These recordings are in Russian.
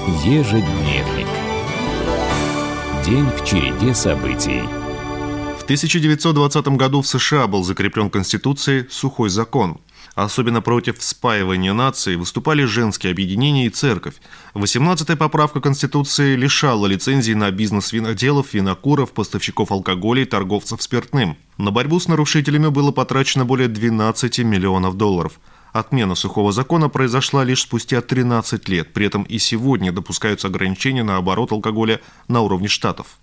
Ежедневник. День в череде событий. В 1920 году в США был закреплен Конституцией сухой закон. Особенно против спаивания наций выступали женские объединения и церковь. 18-я поправка Конституции лишала лицензий на бизнес виноделов, винокуров, поставщиков алкоголя и торговцев спиртным. На борьбу с нарушителями было потрачено более 12 миллионов долларов. Отмена сухого закона произошла лишь спустя 13 лет. При этом и сегодня допускаются ограничения на оборот алкоголя на уровне штатов.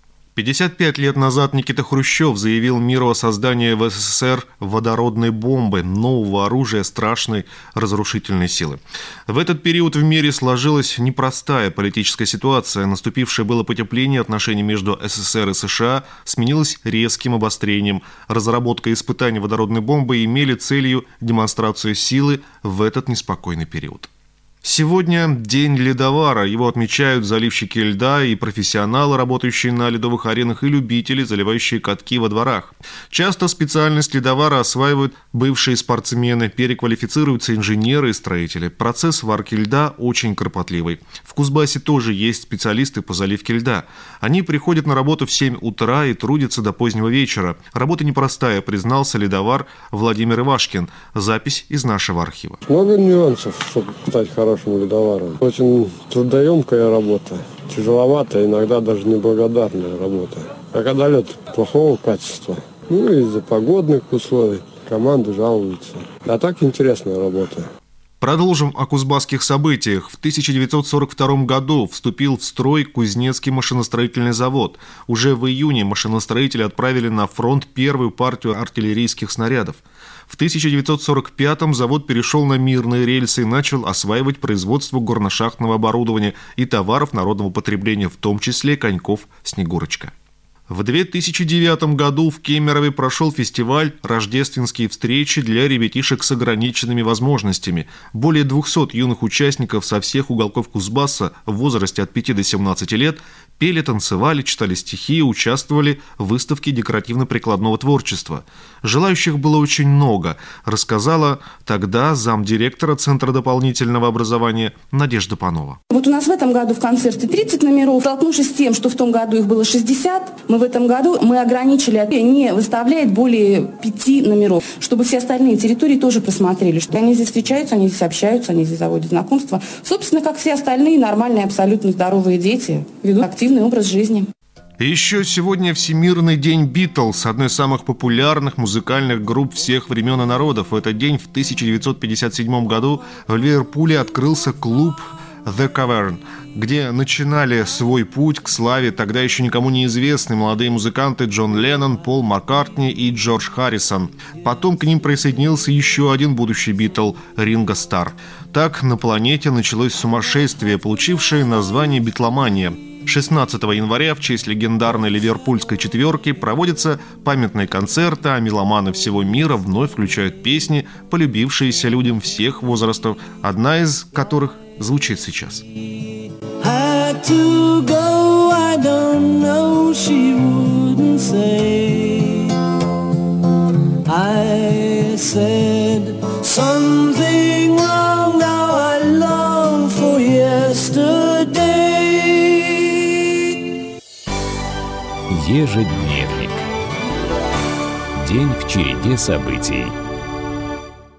55 лет назад Никита Хрущев заявил миру о создании в СССР водородной бомбы, нового оружия страшной разрушительной силы. В этот период в мире сложилась непростая политическая ситуация. Наступившее было потепление отношений между СССР и США сменилось резким обострением. Разработка и испытания водородной бомбы имели целью демонстрацию силы в этот неспокойный период. Сегодня День ледовара. Его отмечают заливщики льда и профессионалы, работающие на ледовых аренах, и любители, заливающие катки во дворах. Часто специальность ледовара осваивают бывшие спортсмены, переквалифицируются инженеры и строители. Процесс варки льда очень кропотливый. В Кузбассе тоже есть специалисты по заливке льда. Они приходят на работу в 7 утра и трудятся до позднего вечера. Работа непростая, признался ледовар Владимир Ивашкин. Запись из нашего архива. Много нюансов, чтобы стать хорошим ледоваром. Очень трудоемкая работа, тяжеловатая, иногда даже неблагодарная работа. А когда лед плохого качества, из-за погодных условий, команды жалуются. А так интересная работа. Продолжим о кузбасских событиях. В 1942 году вступил в строй Кузнецкий машиностроительный завод. Уже в июне машиностроители отправили на фронт первую партию артиллерийских снарядов. В 1945-м завод перешел на мирные рельсы и начал осваивать производство горношахтного оборудования и товаров народного потребления, в том числе коньков «Снегурочка». В 2009 году в Кемерове прошел фестиваль «Рождественские встречи» для ребятишек с ограниченными возможностями. Более 200 юных участников со всех уголков Кузбасса в возрасте от 5 до 17 лет пели, танцевали, читали стихи, участвовали в выставке декоративно-прикладного творчества. Желающих было очень много, рассказала тогда замдиректора Центра дополнительного образования Надежда Панова. Вот у нас в этом году в концерте 30 номеров. Столкнувшись с тем, что в том году их было 60, в этом году мы ограничили, не выставляет более 5 номеров, чтобы все остальные территории тоже просмотрели, что они здесь встречаются, они здесь общаются, они здесь заводят знакомства. Собственно, как все остальные нормальные, абсолютно здоровые дети ведут активный образ жизни. И еще сегодня Всемирный день Битлз, одной из самых популярных музыкальных групп всех времен и народов. В этот день в 1957 году в Ливерпуле открылся клуб The Cavern, где начинали свой путь к славе тогда еще никому неизвестные молодые музыканты Джон Леннон, Пол Маккартни и Джордж Харрисон. Потом к ним присоединился еще один будущий Битл – Ринго Старр. Так на планете началось сумасшествие, получившее название битломания. 16 января в честь легендарной ливерпульской четверки проводятся памятные концерты, а меломаны всего мира вновь включают песни, полюбившиеся людям всех возрастов, одна из которых звучит сейчас. Ежедневник. День в череде событий.